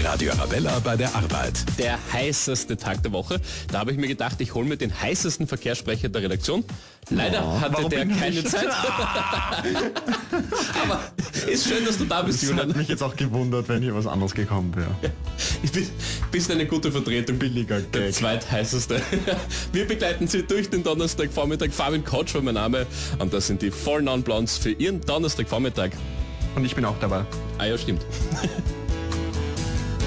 Radio Arabella bei der Arbeit. Der heißeste Tag der Woche. Da habe ich mir gedacht, ich hole mir den heißesten Verkehrssprecher der Redaktion. Leider hatte der keine Zeit. Aber ist schön, dass du da bist, Julian. Das hat mich jetzt auch gewundert, wenn hier was anderes gekommen wäre. Bist eine gute Vertretung. Billiger Der Gag. zweitheißeste. Wir begleiten Sie durch den Donnerstagvormittag. Fabian Couch war mein Name. Und das sind die vollen Blondes für Ihren Donnerstagvormittag. Und ich bin auch dabei. Ah ja, stimmt.